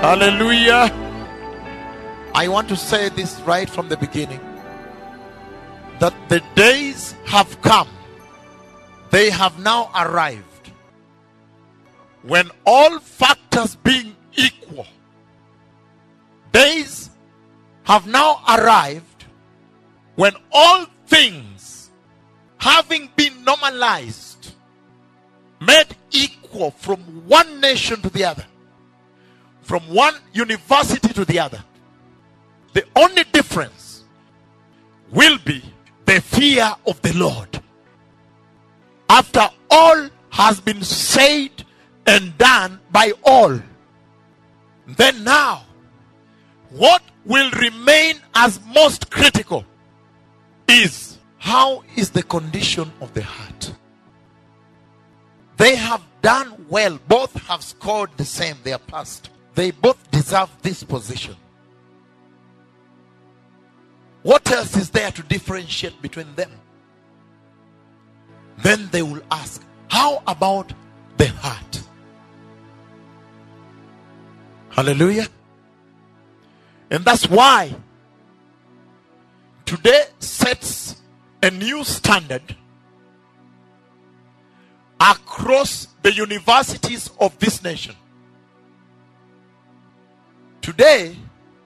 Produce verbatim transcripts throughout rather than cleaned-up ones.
Hallelujah. I want to say this right from the beginning, that the days have come, they have now arrived, when all factors being equal, days have now arrived when all things having been normalized, made equal from one nation to the other, from one university to the other. The only difference will be the fear of the Lord. After all has been said and done by all, then now, what will remain as most critical is, how is the condition of the heart? They have done well. Both have scored the same. They are passed. They both deserve this position. What else is there to differentiate between them? Then they will ask, how about the heart? Hallelujah. And that's why today sets a new standard across the universities of this nation. Today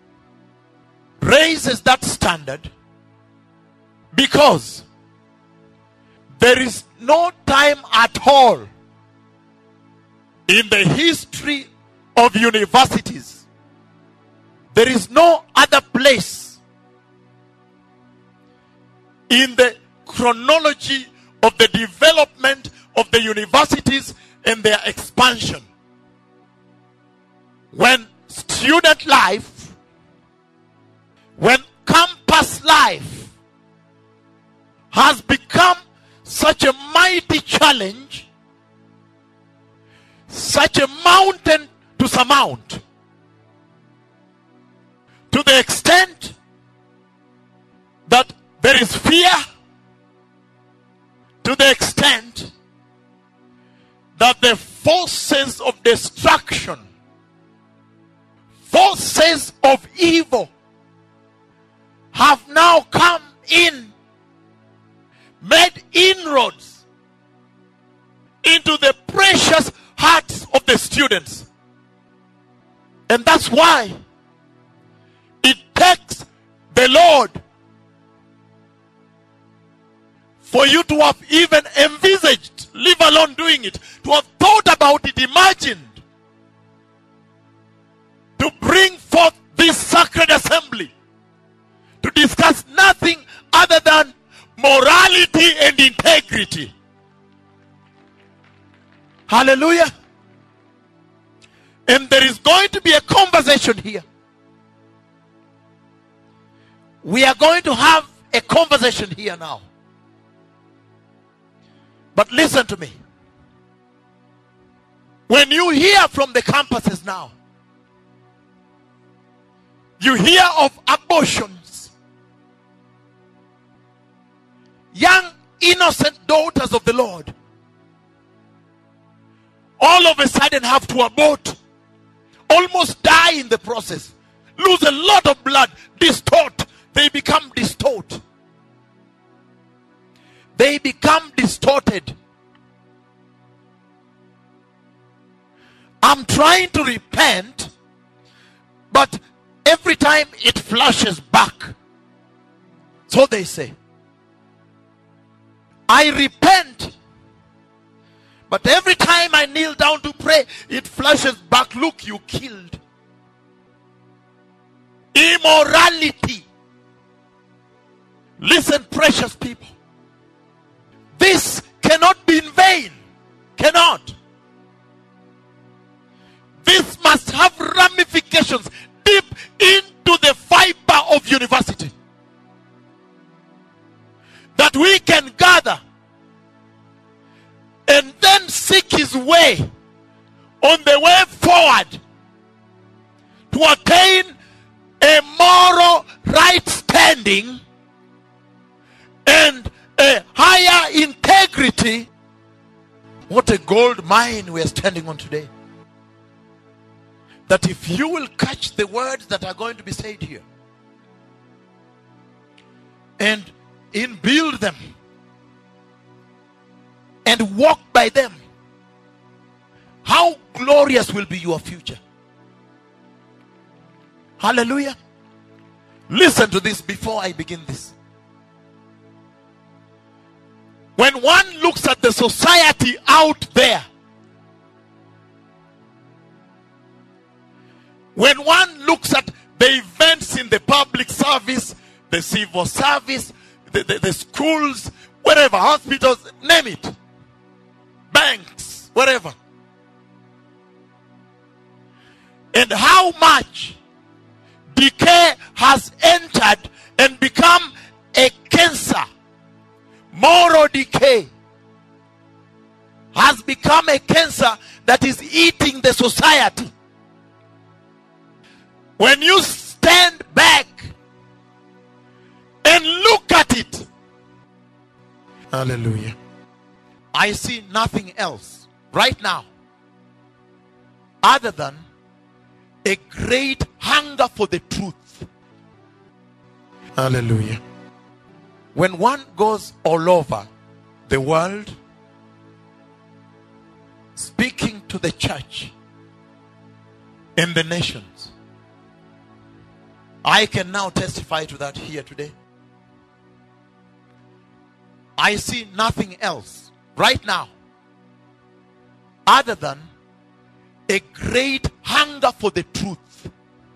raises that standard because there is no time at all in the history of universities. There is no other place in the chronology of the development of the universities and their expansion when student life, when campus life has become such a mighty challenge, such a mountain to surmount, to the extent that there is fear, to the extent that the forces of destruction, forces of evil have now come in, made inroads into the precious hearts of the students. And that's why it takes the Lord for you to have even envisaged, leave alone doing it, to have thought about it, imagined, to bring forth this sacred assembly, to discuss nothing other than morality and integrity. Hallelujah. And there is going to be a conversation here. We are going to have a conversation here now. But listen to me. When you hear from the campuses now, you hear of abortions. Young innocent daughters of the Lord all of a sudden have to abort, almost die in the process, lose a lot of blood, distort. They become distort. They become distorted. I'm trying to repent, but every time it flashes back. So they say, I repent, but every time I kneel down to pray, it flashes back. Look, you killed. Immorality. Listen, precious people. This cannot be in vain. Cannot. This must have ramifications deep into the fiber of university, that we can gather and then seek his way on the way forward to attain a moral right standing and a higher integrity. What a gold mine we are standing on today. that if you will catch the words that are going to be said here and inbuild them and walk by them, how glorious will be your future. Hallelujah. Listen to this before I begin this. When one looks at the society out there, when one looks at the events in the public service, the civil service, the, the, the schools, wherever, hospitals, name it, banks, wherever, and how much decay has entered and become a cancer, moral decay has become a cancer that is eating the society. When you stand back and look at it, hallelujah, I see nothing else right now other than a great hunger for the truth. Hallelujah. When one goes all over the world speaking to the church in the nations, I can now testify to that here today. I see nothing else right now other than a great hunger for the truth.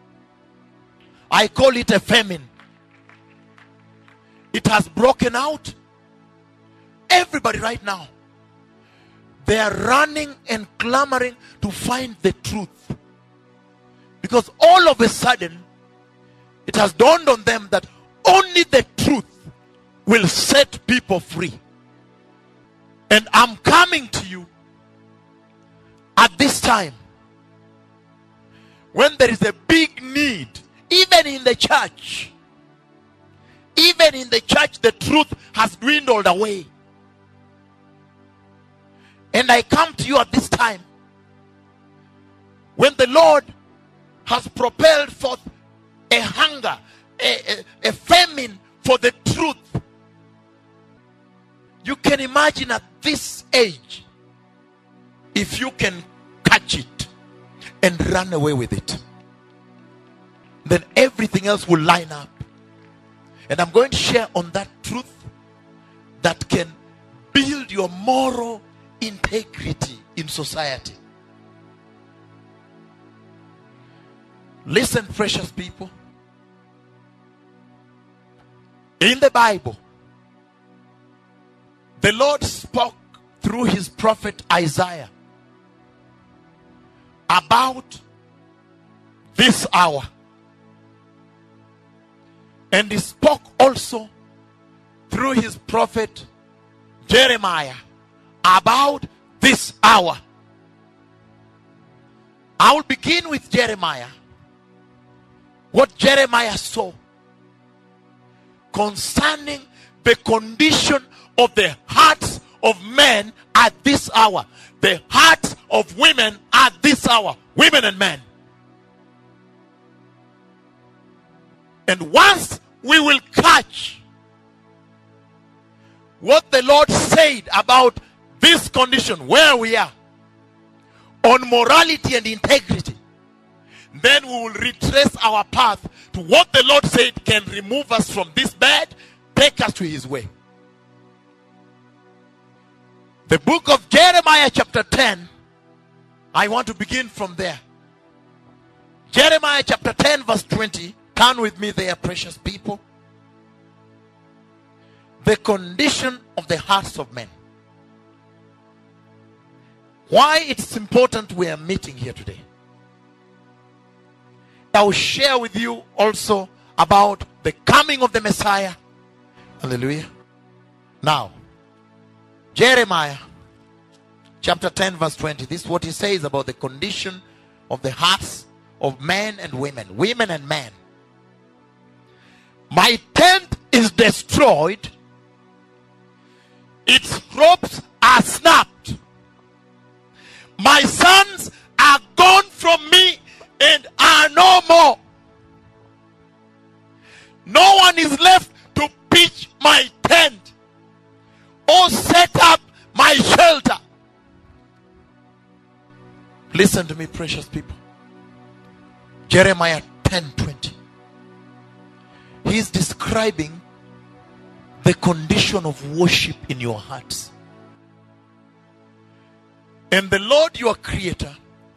I call it a famine. It has broken out. Everybody right now, they are running and clamoring to find the truth. Because all of a sudden, it has dawned on them that only the truth will set people free. And I'm coming to you at this time when there is a big need, even in the church. Even in the church, the truth has dwindled away. And I come to you at this time when the Lord has propelled forth a hunger, a, a, a famine for the truth. You can imagine at this age, if you can catch it and run away with it, then everything else will line up. And I'm going to share on that truth that can build your moral integrity in society. Listen, precious people. In the Bible, the Lord spoke through his prophet Isaiah about this hour. And he spoke also through his prophet Jeremiah about this hour. I will begin with Jeremiah. What Jeremiah saw concerning the condition of the hearts of men at this hour. The hearts of women at this hour. Women and men. And once we will catch what the Lord said about this condition, where we are, on morality and integrity, then we will retrace our path to what the Lord said can remove us from this bed, take us to his way. The book of Jeremiah chapter ten, I want to begin from there. Jeremiah chapter ten verse twenty. Turn with me there, precious people. The condition of the hearts of men. Why it's important we are meeting here today. I will share with you also about the coming of the Messiah. Hallelujah. Now, Jeremiah chapter ten verse twenty. This is what he says about the condition of the hearts of men and women. Women and men. My tent is destroyed. Its ropes are snapped. My sons are gone from me, Listen to me, precious people. Jeremiah ten twenty. He's describing the condition of worship in your hearts. And the Lord your creator,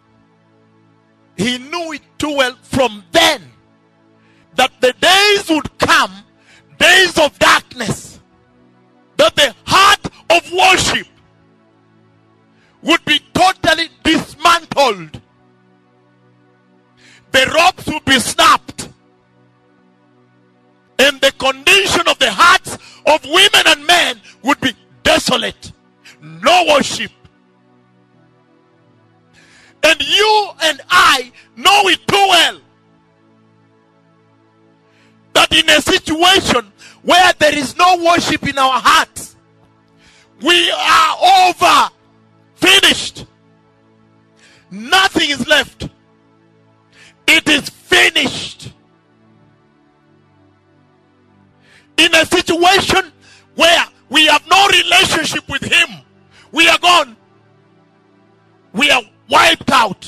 he knew it too well from then that the days would come, days of darkness, that the heart of worship would be totally dismantled. The ropes would be snapped. And the condition of the hearts of women and men would be desolate. No worship. And you and I know it too well that in a situation where there is no worship in our hearts, we are over, finished. Nothing is left. It is finished. In a situation where we have no relationship with him, we are gone. We are wiped out.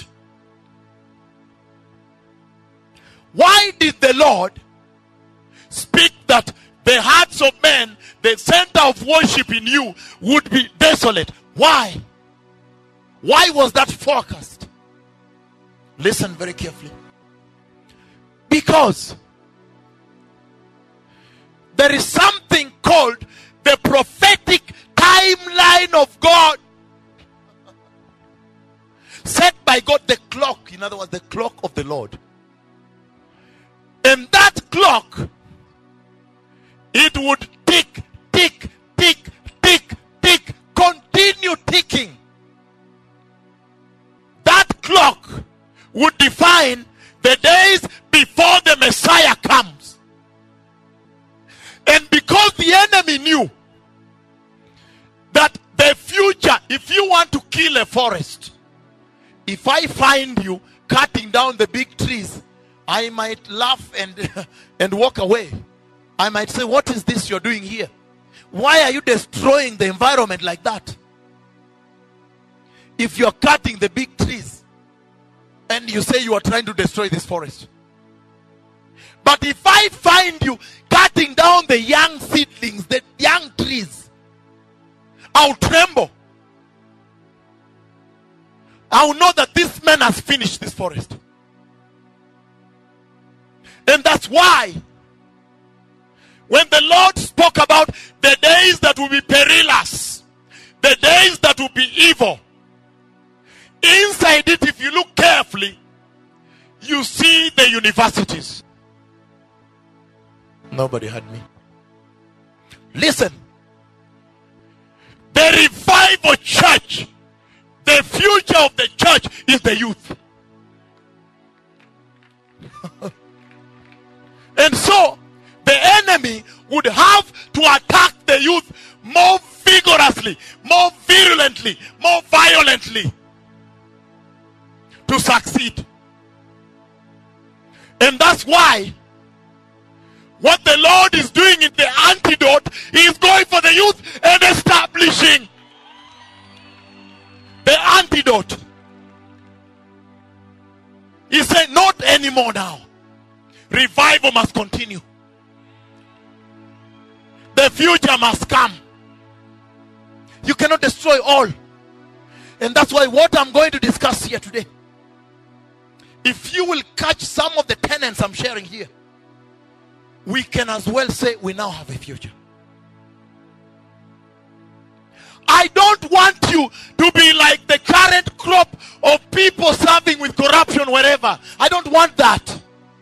Why did the Lord speak that the hearts of men, the center of worship in you, would be desolate? Why? Why was that forecast? Listen very carefully. Because there is something called the prophetic timeline of God, set by God, the clock, in other words, the clock of the Lord. And that clock, it would tick, tick, tick, tick, tick, continue ticking. That clock would define the days before the Messiah comes. And because the enemy knew that the future, if you want to kill a forest, if I find you cutting down the big trees, I might laugh and, and walk away. I might say, what is this you're doing here? Why are you destroying the environment like that? If you're cutting the big trees and you say you are trying to destroy this forest. But if I find you cutting down the young seedlings, the young trees, I'll tremble. I'll know that this man has finished this forest. And that's why when the Lord spoke about the days that will be perilous, the days that will be evil, inside it, if you look carefully, you see the universities. Nobody heard me. Listen. The revival church, the future of the church is the youth. And so the enemy would have to attack the youth more vigorously, more virulently, more violently to succeed. And that's why what the Lord is doing in the antidote, he is going for the youth and establishing the antidote. He said, not anymore now. Revival must continue. The future must come. You cannot destroy all. And that's why what I'm going to discuss here today, if you will catch some of the tenets I'm sharing here, we can as well say we now have a future. I don't want you to be like the current crop of people serving with corruption wherever. I don't want that.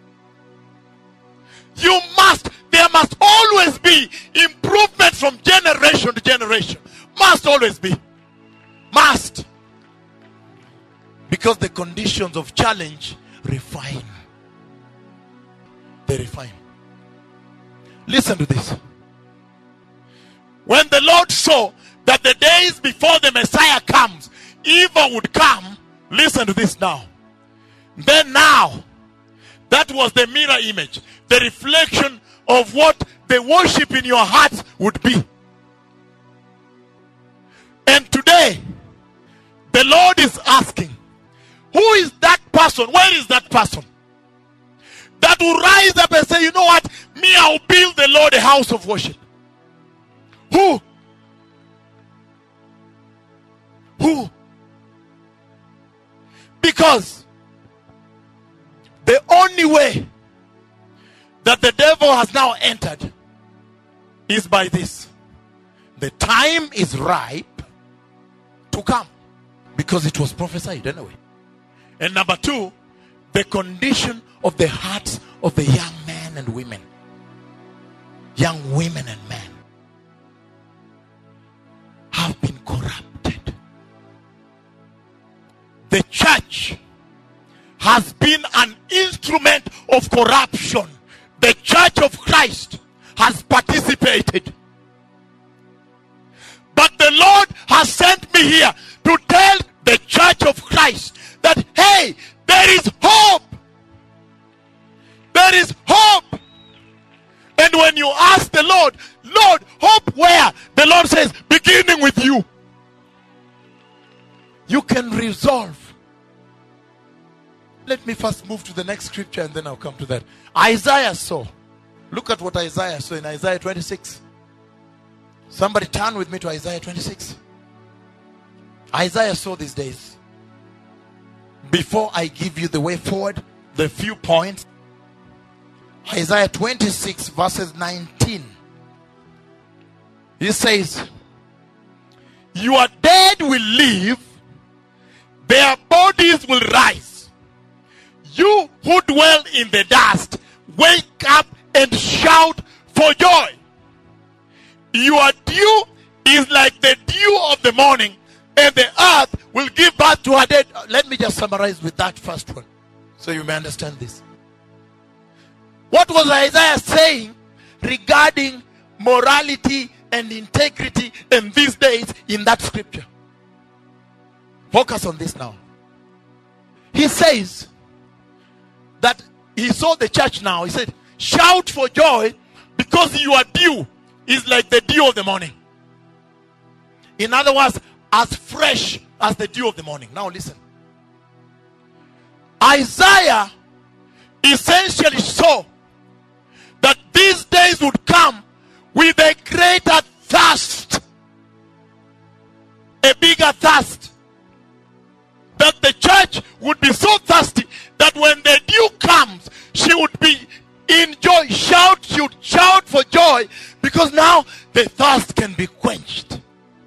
You must, there must always be improvement from generation to generation. Must always be. Must. Because the conditions of challenge refine. They refine. Listen to this. When the Lord saw that the days before the Messiah comes, evil would come. Listen to this now. Then now, that was the mirror image, the reflection of what the worship in your hearts would be. And today, the Lord is asking, Who is that person? Where is that person that will rise up and say, you know what? Me, I'll build the Lord a house of worship. Who? Who? Because the only way that the devil has now entered is by this. The time is ripe to come, because it was prophesied anyway. And number two, the condition of the hearts of the young men and women. Young women and men have been corrupted. The church has been an instrument of corruption. The church of Christ has participated. But the Lord has sent me here to tell the church of Christ that, hey, there is hope. There is hope. And when you ask the Lord, Lord, hope where? The Lord says, beginning with you. You can resolve. Let me first move to the next scripture and then I'll come to that. Isaiah saw. Look at what Isaiah saw in Isaiah twenty-six. Somebody turn with me to Isaiah twenty-six. Isaiah saw these days. Before I give you the way forward, the few points. Isaiah twenty-six verses nineteen. He says, your dead will live, their bodies will rise. You who dwell in the dust, wake up and shout for joy. Your dew is like the dew of the morning, and the earth will give birth to her dead. Let me just summarize with that first one, so you may understand this. What was Isaiah saying regarding morality and integrity in these days in that scripture? Focus on this now. He says that he saw the church now. He said, shout for joy because your dew is like the dew of the morning. In other words, as fresh as the dew of the morning. Now listen. Isaiah essentially saw that these days would come with a greater thirst. A bigger thirst. That the church would be so thirsty that when the dew comes, she would be in joy. Shout, she would shout for joy, because now the thirst can be quenched.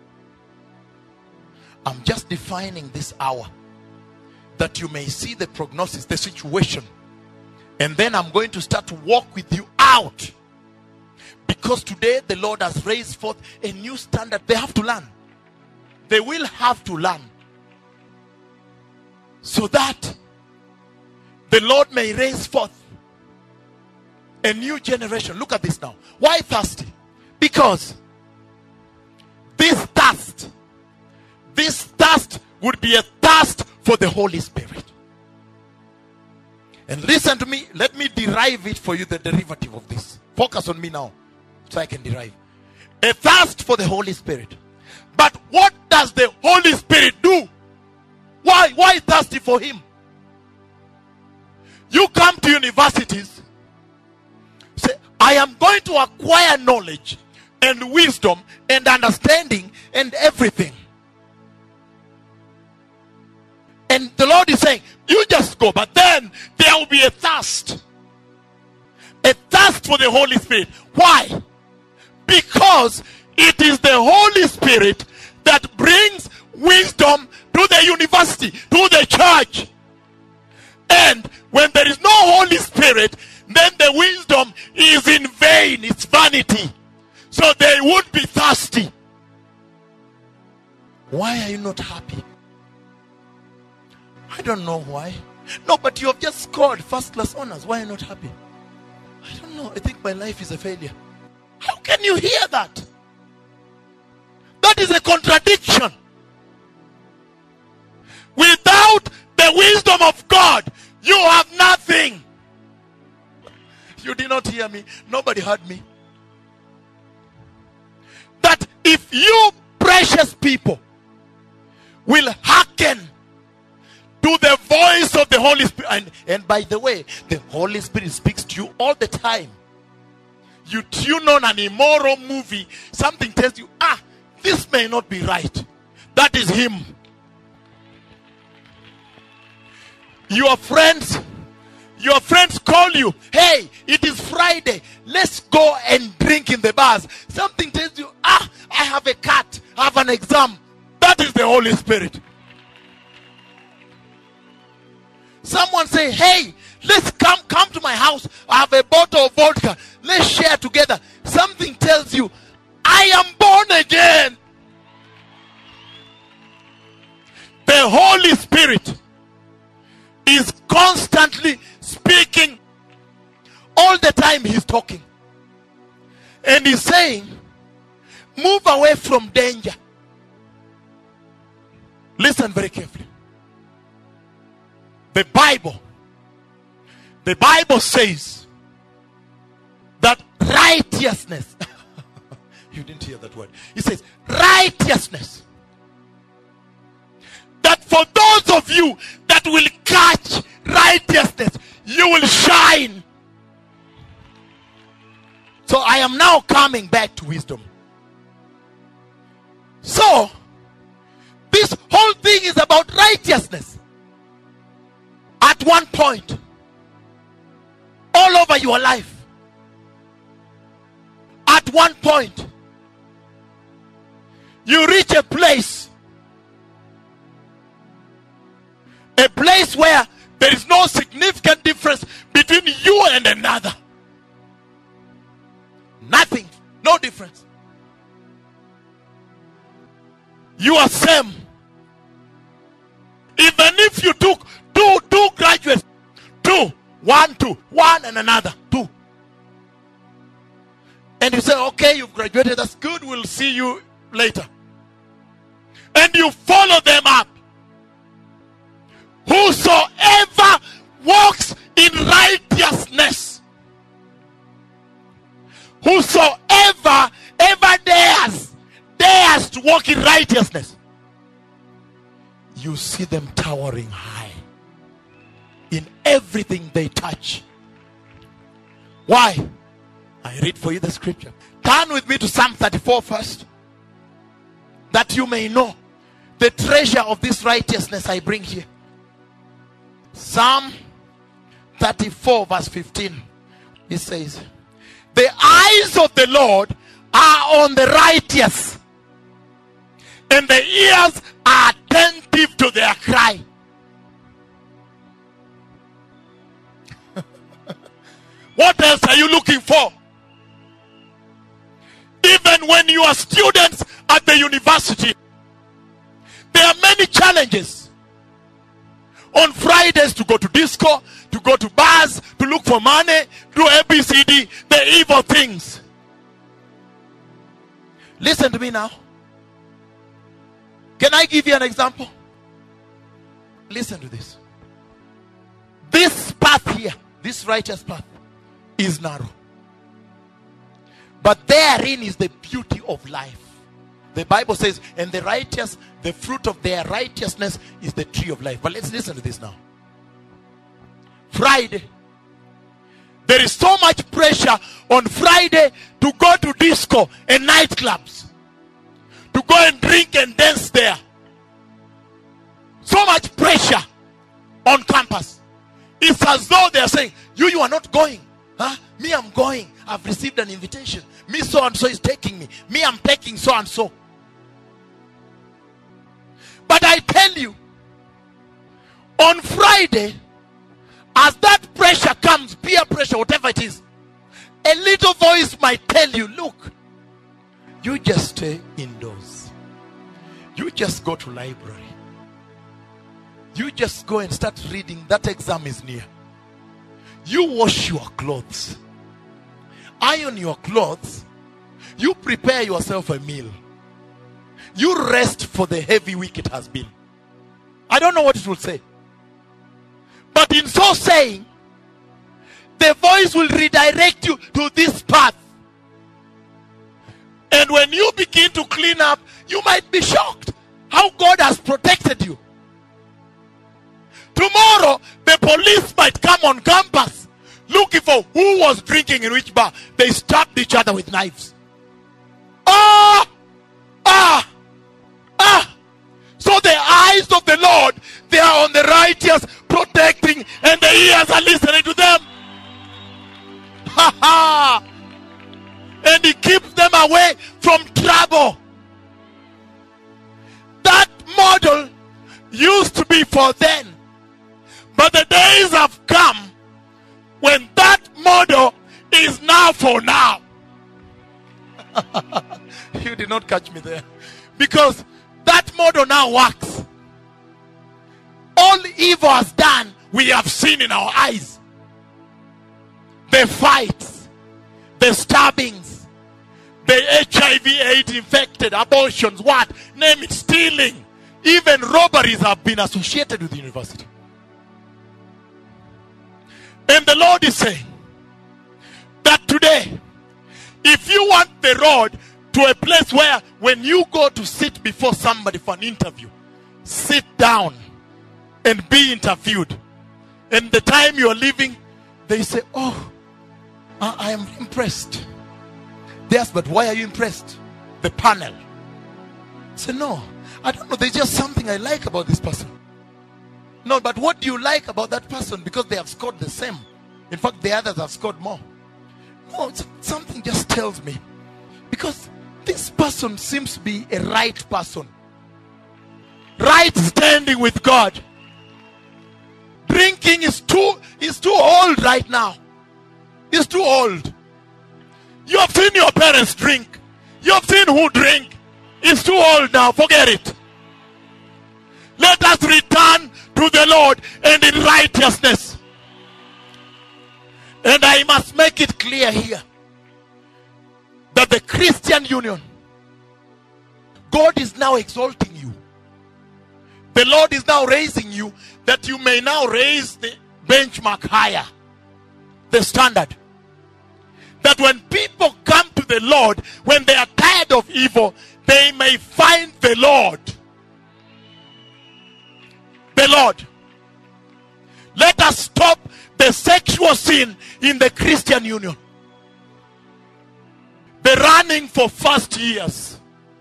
I'm just defining this hour that you may see the prognosis, the situation. And then I'm going to start to walk with you out. Because today the Lord has raised forth a new standard. They have to learn. They will have to learn. So that the Lord may raise forth a new generation. Look at this now. Why thirsty? Because this thirst, this thirst would be a thirst for the Holy Spirit. And listen to me. Let me derive it for you, the derivative of this. Focus on me now, so I can derive. A thirst for the Holy Spirit. But what does the Holy Spirit do? Why? Why thirsty for Him? You come to universities, say, I am going to acquire knowledge and wisdom and understanding and everything. And the Lord is saying, you just go, but then there will be a thirst. A thirst for the Holy Spirit. Why? Because it is the Holy Spirit that brings wisdom to the university, to the church. And when there is no Holy Spirit, then the wisdom is in vain. It's vanity. So they would be thirsty. Why are you not happy? I don't know why. No, but you have just scored first class honors. Why are you not happy? I don't know. I think my life is a failure. How can you hear that? That is a contradiction. Without the wisdom of God, you have nothing. You did not hear me. Nobody heard me. That if you precious people will hearken to the voice of the Holy Spirit. And, and by the way, the Holy Spirit speaks to you all the time. You tune on an immoral movie, something tells you, ah, this may not be right. That is him. Your friends, your friends call you, hey, it is Friday, let's go and drink in the bars. Something tells you, ah, I have a cut, I have an exam. That is the Holy Spirit. Someone say, hey, let's come, come to my house. I have a bottle of vodka. Let's share together. Something tells you, I am born again. The Holy Spirit is constantly speaking. All the time he's talking. And he's saying, move away from danger. Listen very carefully. The Bible, the Bible says that righteousness, you didn't hear that word. It says righteousness. That for those of you that will catch righteousness, you will shine. So I am now coming back to wisdom. So, this whole thing is about righteousness. At one point, all over your life, at one point, you reach a place, a place where there is no significant difference between you and another. Nothing, no difference. You are same. Even if you took two, two graduates, two, one, two, one and another, two. And you say, okay, you've graduated, that's good, we'll see you later. And you follow them up. Whosoever walks in righteousness, whosoever ever dares, dares to walk in righteousness, you see them towering high in everything they touch. Why? I read for you the scripture. Turn with me to Psalm thirty-four first, that you may know the treasure of this righteousness I bring here. Psalm thirty-four verse fifteen. It says, the eyes of the Lord are on the righteous, and the ears are attentive to their cry. What else are you looking for? Even when you are students at the university, there are many challenges. On Fridays to go to disco, to go to bars, to look for money, do A B C D, the evil things. Listen to me now. Can I give you an example? Listen to this. This path here, this righteous path, is narrow. But therein is the beauty of life. The Bible says, and the righteous, the fruit of their righteousness is the tree of life. But let's listen to this now. Friday. There is so much pressure on Friday to go to disco and nightclubs. To go and drink and dance there. So much pressure on campus. It's as though they are saying, you, you are not going. Huh? Me, I'm going. I've received an invitation. Me, so and so is taking me. Me, I'm taking so and so. But I tell you, on Friday, as that pressure comes, peer pressure, whatever it is, a little voice might tell you, look, you just stay indoors. You just go to library. You just go and start reading. That exam is near. You wash your clothes. Iron your clothes. You prepare yourself a meal. You rest for the heavy week it has been. I don't know what it will say. But in so saying, the voice will redirect you to this path. And when you begin to clean up, you might be shocked how God has protected you. Tomorrow, the police might come on campus looking for who was drinking in which bar. They stabbed each other with knives. Ah! Ah! Ah! So the eyes of the Lord, they are on the righteous, protecting, and the ears are listening to them. Ha ha! And he keeps them away from trouble. That model used to be for then. But the days have come when that model is now for now. You did not catch me there. Because that model now works. All evil has done, we have seen in our eyes. The fights, the stabbings, the H I V AIDS infected, abortions, what? Name it, stealing. Even robberies have been associated with the university. And the Lord is saying that today, if you want the road to a place where when you go to sit before somebody for an interview, sit down and be interviewed. And the time you are leaving, they say, oh, I, I am impressed. Yes, but why are you impressed? The panel. Say, no, I don't know. There's just something I like about this person. No, but what do you like about that person? Because they have scored the same. In fact, the others have scored more. No, it's, something just tells me. Because this person seems to be a right person. Right standing with God. Drinking is too, is too old right now. It's too old. You have seen your parents drink. You have seen who drink. It's too old now. Forget it. Let us return to the Lord and in righteousness. And I must make it clear here that the Christian Union, God is now exalting you. The Lord is now raising you that you may now raise the benchmark higher, the standard. That when people come to the Lord, when they are tired of evil, they may find the Lord. The Lord. Let us stop the sexual sin in the Christian Union. The running for first years.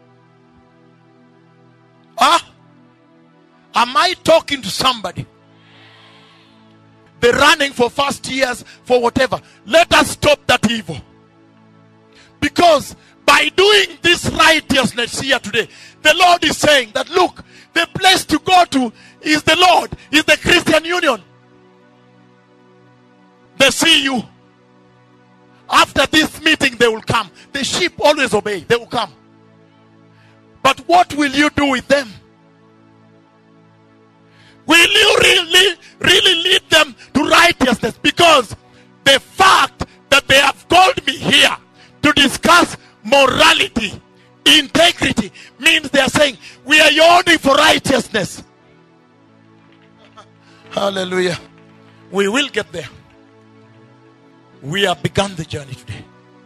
Huh? Am I talking to somebody? The running for first years, for whatever. Let us stop that evil. Because by doing this righteousness here today, the Lord is saying that look, the place to go to is the Lord, is the Christian Union. They see you. After this meeting, they will come. The sheep always obey. They will come. But what will you do with them? Will you really, really lead them to righteousness? Because the fact that they have called me here to discuss morality, integrity, means they are saying, we are yearning for righteousness. Hallelujah. We will get there. We have begun the journey today.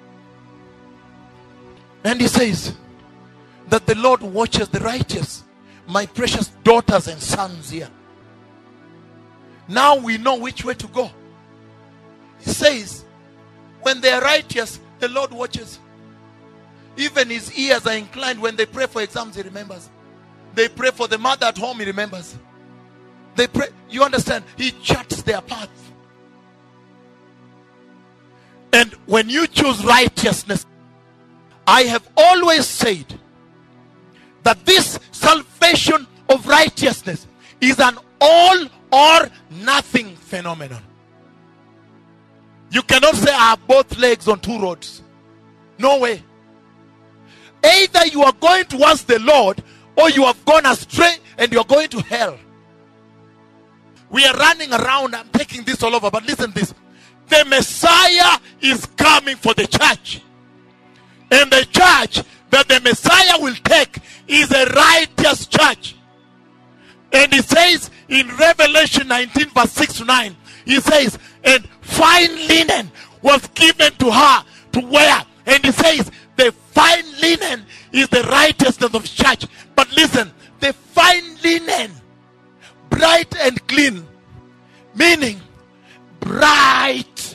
And he says that the Lord watches the righteous. My precious daughters and sons here. Now we know which way to go. He says, when they are righteous, the Lord watches. Even his ears are inclined. When they pray for exams, he remembers. They pray for the mother at home, he remembers. They pray, you understand? He charts their path. And when you choose righteousness, I have always said that this salvation of righteousness is an all or nothing phenomenon. You cannot say I have both legs on two roads. No way. Either you are going towards the Lord or you have gone astray and you are going to hell. We are running around. I'm taking this all over, but listen to this. The Messiah is coming for the church. And the church that the Messiah will take is a righteous church. And he says in Revelation nineteen verse six to nine, he says, and fine linen was given to her to wear. And he says, the fine linen is the righteousness of church. But listen, the fine linen, bright and clean, Meaning, bright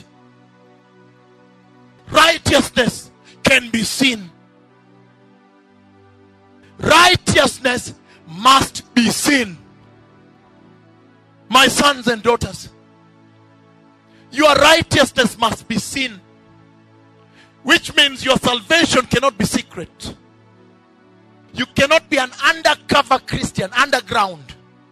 righteousness can be seen. Righteousness must be seen. My sons and daughters, your righteousness must be seen. Which means your salvation cannot be secret. You cannot be an undercover Christian, underground.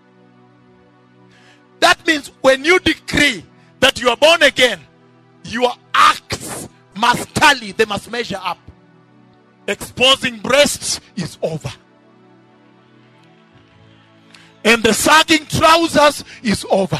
That means when you decree that you are born again, your acts must tally, they must measure up. Exposing breasts is over. And the sagging trousers is over.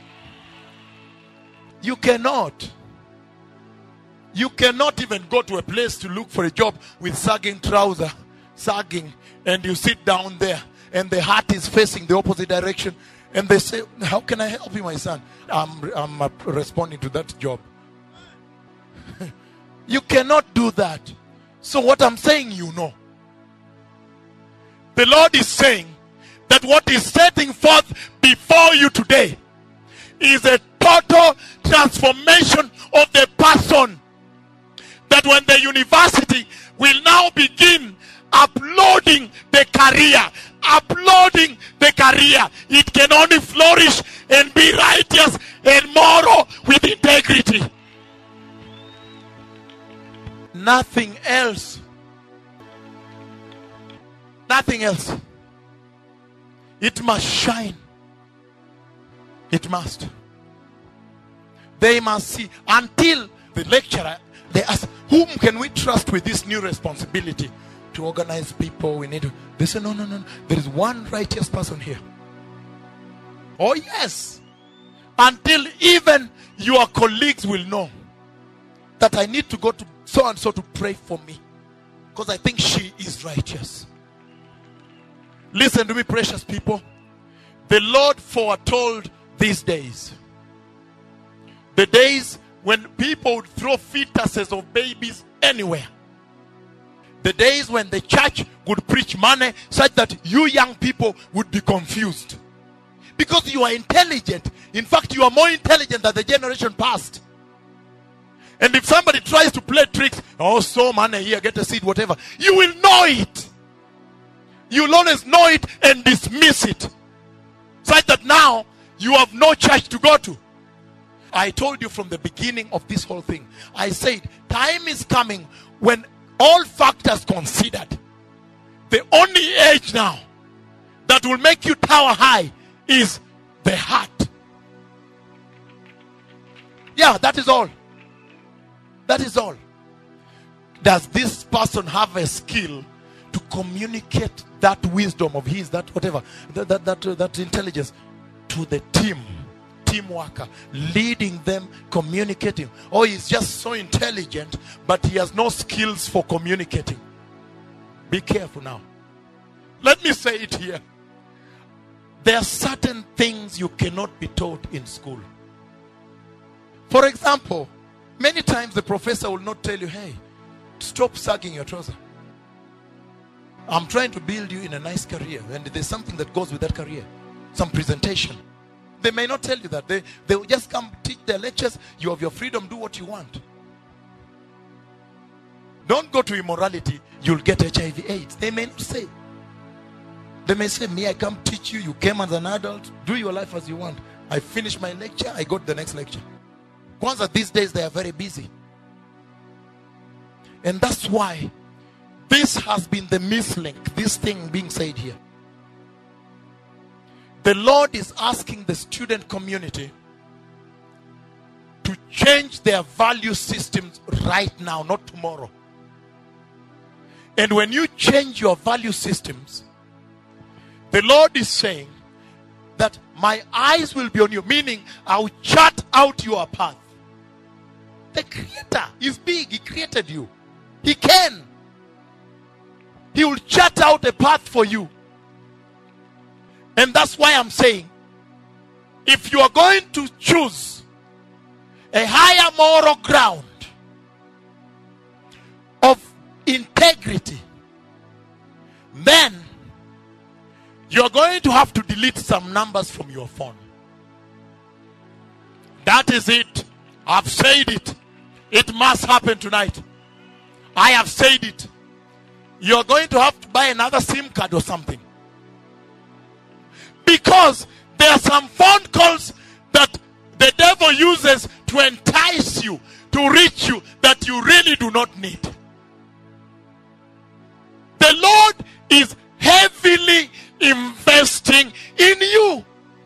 You cannot. You cannot even go to a place to look for a job with sagging trouser, sagging, and you sit down there and the heart is facing the opposite direction. And they say, how can I help you, my son? I'm, I'm uh, responding to that job. You cannot do that. So what I'm saying, you know. The Lord is saying that what is setting forth before you today is a total transformation of the person. That when the university will now begin uploading the career, uploading the career, it can only flourish and be righteous and moral with integrity. Nothing else. Nothing else. It must shine. It must. They must see. Until the lecturer, they ask, whom can we trust with this new responsibility to organize people? We need to. They say, no, no, no. There is one righteous person here. Oh, yes. Until even your colleagues will know that I need to go to so and so to pray for me, because I think she is righteous. Listen to me, precious people. The Lord foretold these days. The days when people would throw fetuses of babies anywhere. The days when the church would preach money such that you young people would be confused. Because you are intelligent. In fact, you are more intelligent than the generation past. And if somebody tries to play tricks, oh, so money here, get a seed, whatever, you will know it. You will always know it and dismiss it. Such that now you have no church to go to. I told you from the beginning of this whole thing, I said, time is coming when all factors considered, the only age now that will make you tower high is the heart. Yeah, that is all. That is all. Does this person have a skill to communicate that wisdom of his, that whatever, that that that, uh, that intelligence to the team, team worker, leading them, communicating? Or he's just so intelligent, but he has no skills for communicating. Be careful now. Let me say it here. There are certain things you cannot be taught in school. For example, many times the professor will not tell you, hey, stop sagging your trouser. I'm trying to build you in a nice career, and there's something that goes with that career. Some presentation. They may not tell you that. They, they will just come teach their lectures. You have your freedom, do what you want. Don't go to immorality, you'll get H I V AIDS. They may not say. They may say, me, I come teach you. You came as an adult. Do your life as you want. I finish my lecture, I go to the next lecture. Kwanzaa, these days they are very busy. And that's why this has been the mislink, this thing being said here. The Lord is asking the student community to change their value systems right now, not tomorrow. And when you change your value systems, the Lord is saying that my eyes will be on you, meaning I'll chart out your path. The Creator is big. He created you. He can. He will chart out a path for you. And that's why I'm saying, if you are going to choose a higher moral ground of integrity, then you're going to have to delete some numbers from your phone. That is it. I've said it. It must happen tonight. I have said it. You're going to have to buy another SIM card or something. Because there are some phone calls that the devil uses to entice you, to reach you, that you really do not need. The Lord is heavily investing in you.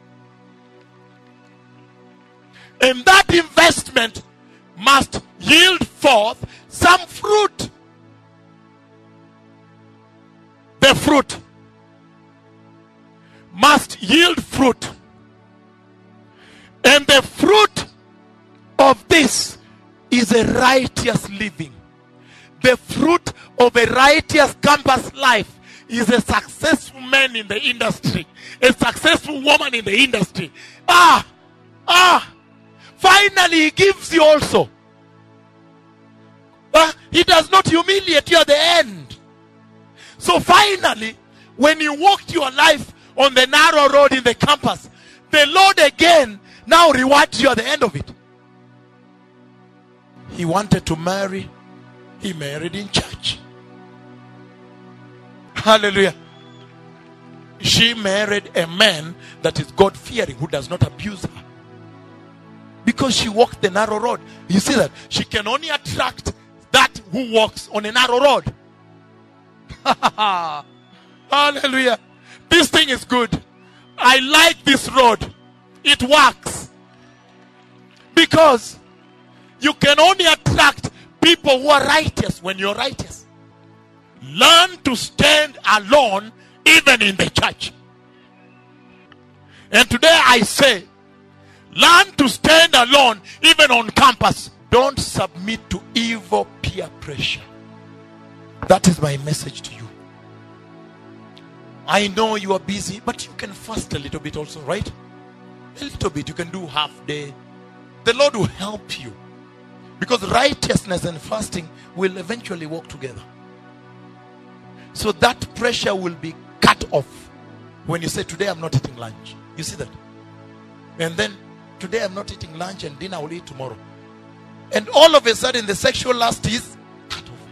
And that investment must yield forth some fruit. The fruit must yield fruit. And the fruit of this is a righteous living. The fruit of a righteous campus life is a successful man in the industry, a successful woman in the industry. Ah, ah, finally he gives you also. Ah, he does not humiliate you at the end. So finally, when you walked your life on the narrow road in the campus, the Lord again now rewards you at the end of it. He wanted to marry. He married in church. Hallelujah. She married a man that is God-fearing, who does not abuse her. Because she walked the narrow road. You see that? She can only attract that who walks on a narrow road. Hallelujah. This thing is good. I like this road. It works. Because you can only attract people who are righteous when you're righteous. Learn to stand alone even in the church. And today I say, learn to stand alone even on campus. Don't submit to evil peer pressure. That is my message to you. I know you are busy, but you can fast a little bit also, right? A little bit. You can do half day. The Lord will help you. Because righteousness and fasting will eventually work together. So that pressure will be cut off when you say, today I'm not eating lunch. You see that? And then, today I'm not eating lunch and dinner I will eat tomorrow. And all of a sudden the sexual lust is cut off.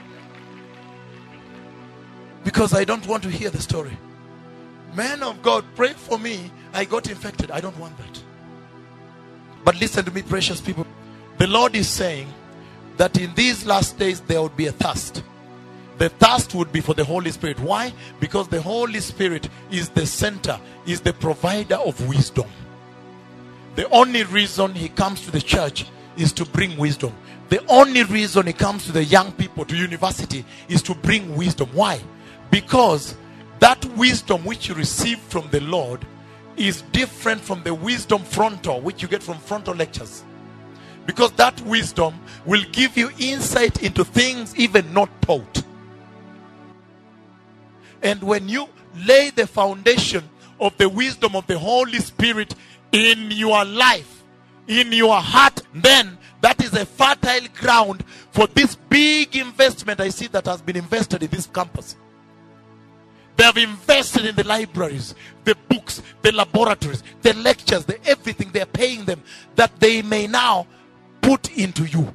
Because I don't want to hear the story. Man of God, pray for me. I got infected. I don't want that. But listen to me, precious people. The Lord is saying that in these last days there would be a thirst. The thirst would be for the Holy Spirit. Why? Because the Holy Spirit is the center, is the provider of wisdom. The only reason he comes to the church is to bring wisdom. The only reason he comes to the young people, to university, is to bring wisdom. Why? Because that wisdom which you receive from the Lord is different from the wisdom frontal which you get from frontal lectures. Because that wisdom will give you insight into things even not taught. And when you lay the foundation of the wisdom of the Holy Spirit in your life, in your heart, then that is a fertile ground for this big investment I see that has been invested in this campus. They have invested in the libraries, the books, the laboratories, the lectures, the everything. They are paying them that they may now put into you.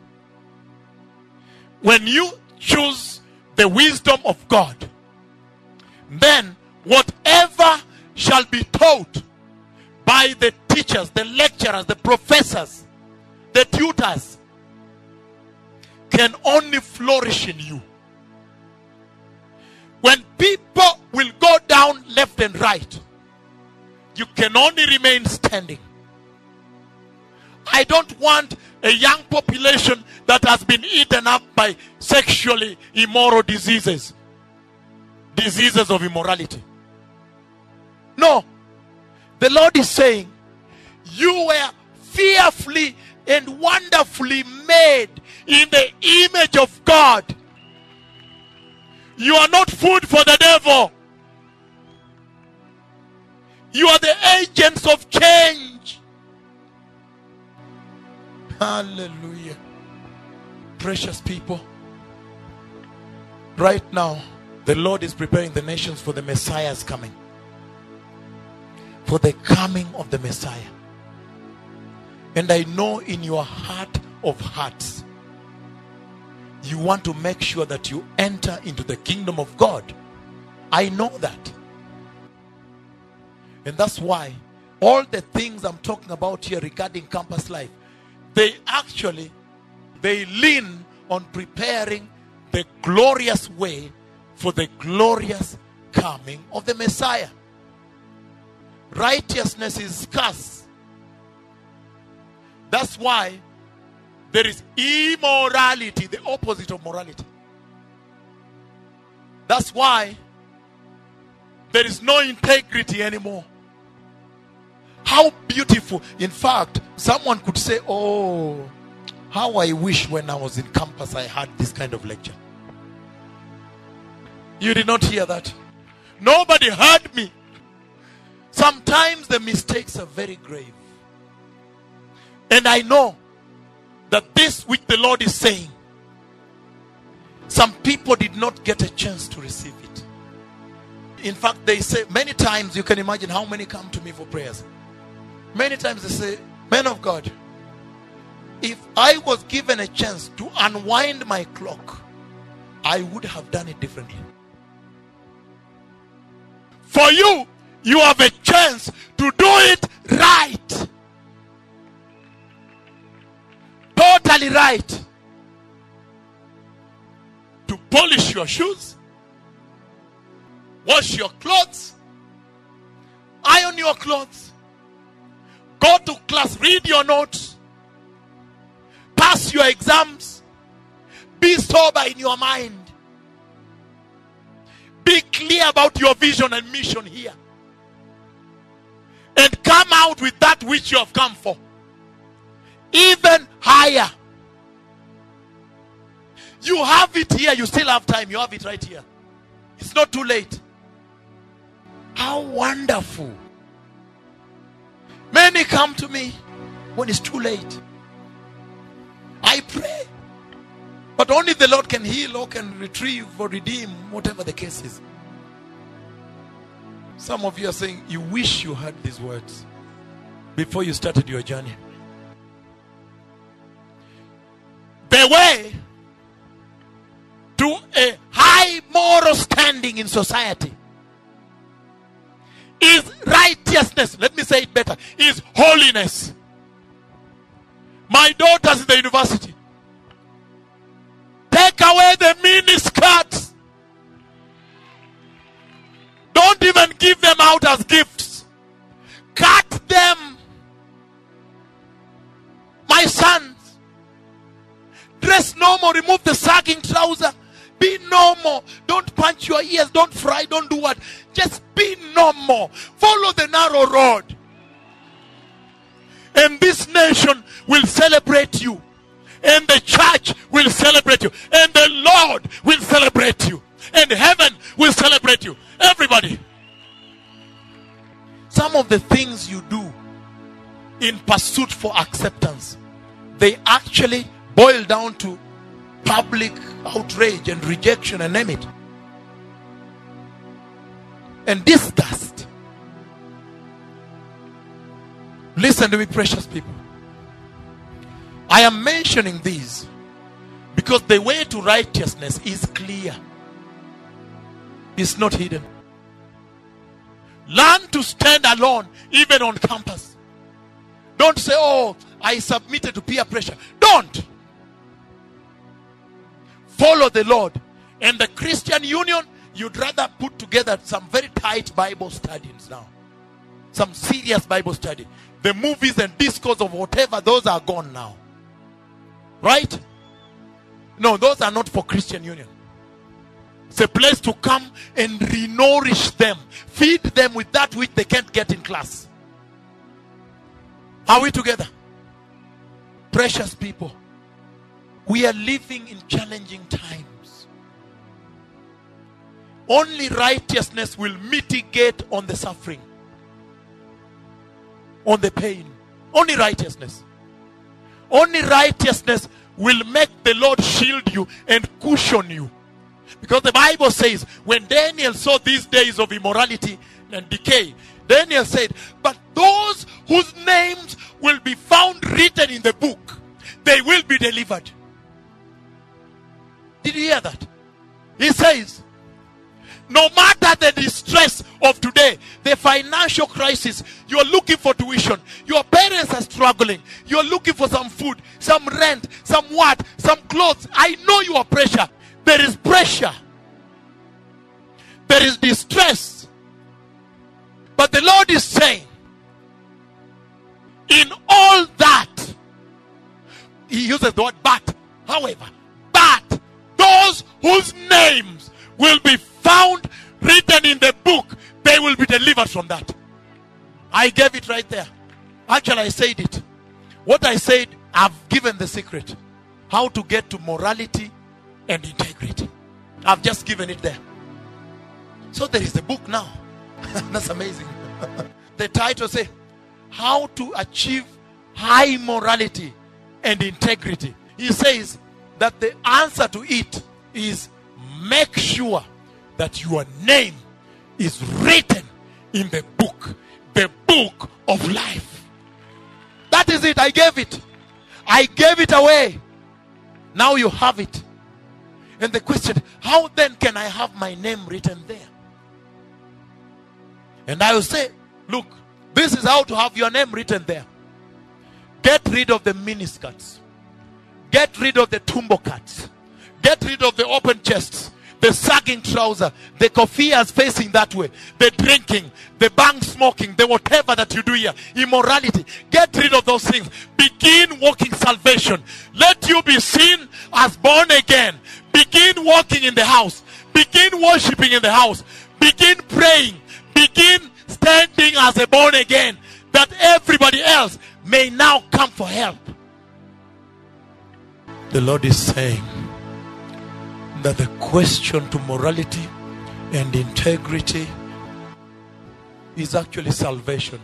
When you choose the wisdom of God, then whatever shall be taught by the teachers, the lecturers, the professors, the tutors, can only flourish in you. When people will go down left and right, you can only remain standing. I don't want a young population that has been eaten up by sexually immoral diseases. Diseases of immorality. No. The Lord is saying, you were fearfully and wonderfully made in the image of God. You are not food for the devil. You are the agents of change. Hallelujah. Precious people, right now the Lord is preparing the nations for the Messiah's coming. For the coming of the Messiah. And I know in your heart of hearts, you want to make sure that you enter into the kingdom of God. I know that. And that's why all the things I'm talking about here regarding campus life, they actually, they lean on preparing the glorious way for the glorious coming of the Messiah. Righteousness is scarce. That's why there is immorality, the opposite of morality. That's why there is no integrity anymore. How beautiful. In fact, someone could say, oh, how I wish when I was in campus I had this kind of lecture. You did not hear that. Nobody heard me. Sometimes the mistakes are very grave. And I know that this which the Lord is saying, some people did not get a chance to receive it. In fact, they say many times, you can imagine how many come to me for prayers. Many times they say, man of God, if I was given a chance to unwind my clock, I would have done it differently. For you, you have a chance to do it right. Totally right. To polish your shoes, wash your clothes, iron your clothes, go to class, read your notes, pass your exams, be sober in your mind, be clear about your vision and mission here, and come out with that which you have come for. Even higher. You have it here. You still have time. You have it right here. It's not too late. How wonderful. Many come to me when it's too late. I pray. But only the Lord can heal or can retrieve or redeem, whatever the case is. Some of you are saying you wish you heard these words before you started your journey. The way to a high moral standing in society is righteousness. Let me say it better. Is holiness. My daughter's in the university. Take away the miniskirts. Don't even give them out as gifts. Cut them. My sons, dress normal. Remove the sagging trouser. Be normal. Don't punch your ears. Don't fry. Don't do what. Just be normal. Follow the narrow road. And this nation will celebrate you. And the church will celebrate you. And the Lord will celebrate you. And heaven will celebrate you. Everybody. Some of the things you do in pursuit for acceptance, they actually boil down to public outrage and rejection and name it. And disgust. Listen to me, precious people. I am mentioning these because the way to righteousness is clear. It's not hidden. Learn to stand alone even on campus. Don't say, oh, I submitted to peer pressure. Don't. Follow the Lord. And the Christian Union, you'd rather put together some very tight Bible studies now. Some serious Bible study. The movies and discourse of whatever, those are gone now. Right? No, those are not for Christian Union. It's a place to come and re-nourish them. Feed them with that which they can't get in class. Are we together? Precious people, we are living in challenging times. Only righteousness will mitigate on the suffering, on the pain. Only righteousness. Only righteousness will make the Lord shield you and cushion you. Because the Bible says, when Daniel saw these days of immorality and decay, Daniel said, but those whose names will be found written in the book, they will be delivered. Did you hear that? He says, no matter the distress of today, the financial crisis, you are looking for tuition, your parents are struggling, you are looking for some food, some rent, some what, some clothes. I know you are pressure. There is pressure. There is distress. But the Lord is saying, in all that, he uses the word but, however, but those whose names will be found written in the book, they will be delivered from that. I gave it right there. Actually, I said it. What I said, I've given the secret. How to get to morality and integrity. I've just given it there. So there is a book now. That's amazing. The title says, how to achieve high morality and integrity. He says that the answer to it is make sure that your name is written in the book, the book of life. That is it. I gave it. I gave it away. Now you have it. And the question, how then can I have my name written there? And I will say, look, this is how to have your name written there. Get rid of the miniskirts. Get rid of the tumbo cuts. Get rid of the open chests, the sagging trouser, the kofiyas facing that way, the drinking, the bang smoking, the whatever that you do here, immorality. Get rid of those things. Begin walking salvation. Let you be seen as born again. Begin walking in the house. Begin worshiping in the house. Begin praying. Begin standing as a born again, that everybody else may now come for help. The Lord is saying that the question to morality and integrity is actually salvation.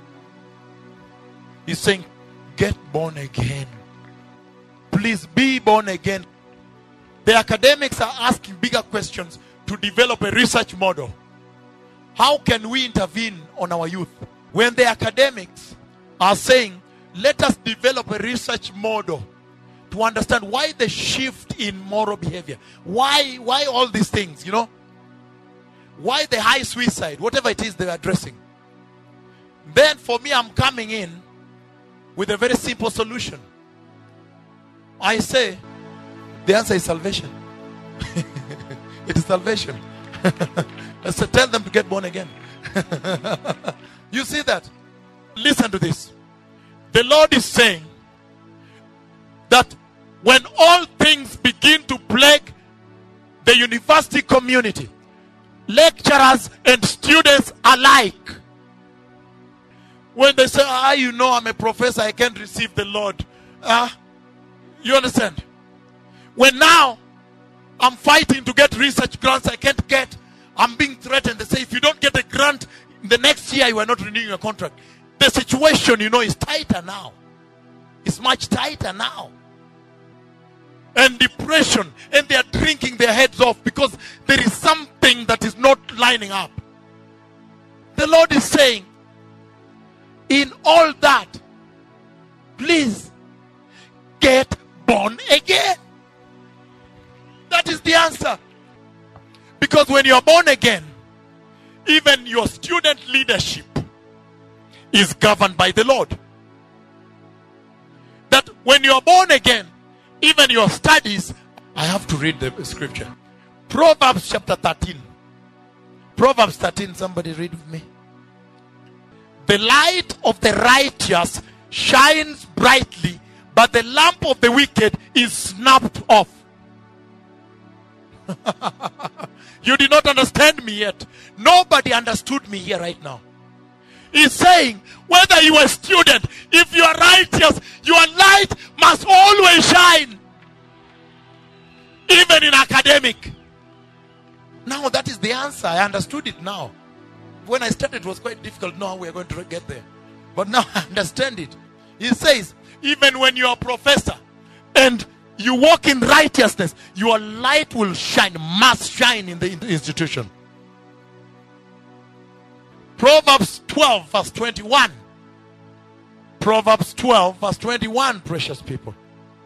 He's saying, get born again. Please be born again. The academics are asking bigger questions to develop a research model. How can we intervene on our youth? When the academics are saying, let us develop a research model to understand why the shift in moral behavior. Why, why all these things, you know? Why the high suicide, whatever it is they're addressing. Then for me, I'm coming in with a very simple solution. I say, the answer is salvation. It is salvation. So tell them to get born again. You see that? Listen to this. The Lord is saying that when all things begin to plague the university community, lecturers and students alike, when they say, ah, you know, I'm a professor, I can't receive the Lord. Ah, you understand? When now I'm fighting to get research grants I can't get, I'm being threatened. They say, if you don't get a grant, the next year you are not renewing your contract. The situation, you know, is tighter now. It's much tighter now. And depression, and they are drinking their heads off because there is something that is not lining up. The Lord is saying, in all that, please get born again. That is the answer. Because when you are born again, even your student leadership is governed by the Lord. That when you are born again, even your studies, I have to read the scripture. Proverbs chapter thirteen. Proverbs thirteen, somebody read with me. The light of the righteous shines brightly, but the lamp of the wicked is snapped off. You did not understand me yet. Nobody understood me here right now. He's saying, whether you are a student, if you are righteous, your light must always shine. Even in academic. Now that is the answer. I understood it now. When I started, it was quite difficult. Now we are going to get there. But now I understand it. He says, even when you are a professor and you walk in righteousness, your light will shine, must shine in the institution. Proverbs twelve verse twenty-one. Proverbs twelve, verse twenty-one, precious people.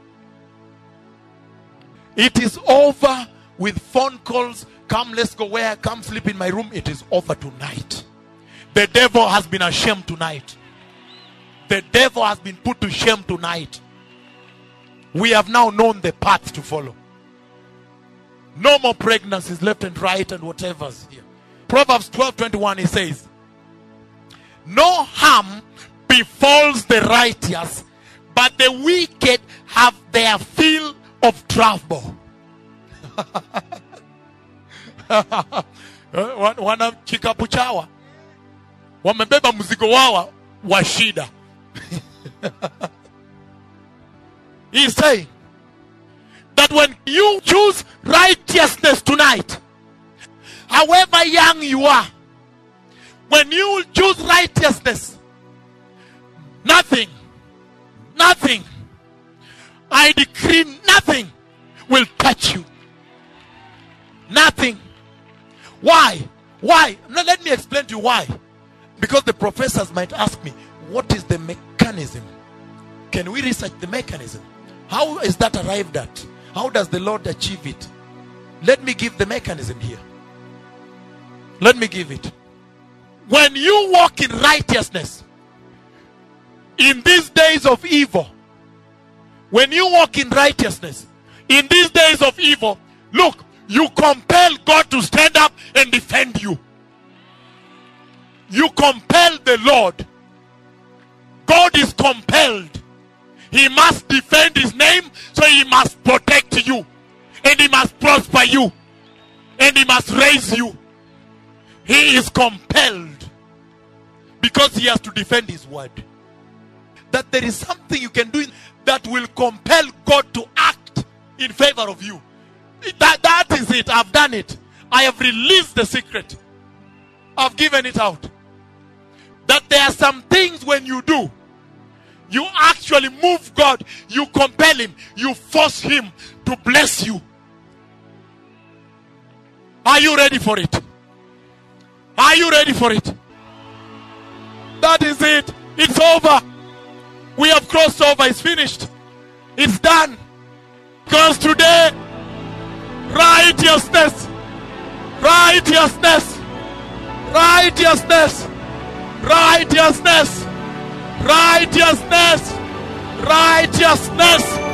It is over with phone calls. Come, let's go where? Come sleep in my room. It is over tonight. The devil has been ashamed tonight. The devil has been put to shame tonight. We have now known the path to follow. No more pregnancies left and right and whatever's here. Proverbs twelve twenty-one, it says, no harm befalls the righteous, but the wicked have their fill of trouble. Wanachika puchawa, wamebeba mzigo wao wa shida. He's saying that when you choose righteousness tonight, however young you are, when you choose righteousness, nothing, nothing, I decree nothing will touch you. Nothing. Why? Why? Now let me explain to you why. Because the professors might ask me, what is the mechanism? Can we research the mechanism? How is that arrived at? How does the Lord achieve it? Let me give the mechanism here. Let me give it. When you walk in righteousness, in these days of evil, when you walk in righteousness, in these days of evil, look, you compel God to stand up and defend you. You compel the Lord. God is compelled. He must defend his name, so he must protect you. And he must prosper you. And he must raise you. He is compelled. Because he has to defend his word. That there is something you can do that will compel God to act in favor of you. That, that is it. I've done it. I have released the secret. I've given it out. That there are some things when you do, you actually move God. You compel him. You force him to bless you. Are you ready for it? Are you ready for it? That is it. It's over. We have crossed over. It's finished. It's done. Because today, righteousness, righteousness, righteousness, righteousness, righteousness, righteousness,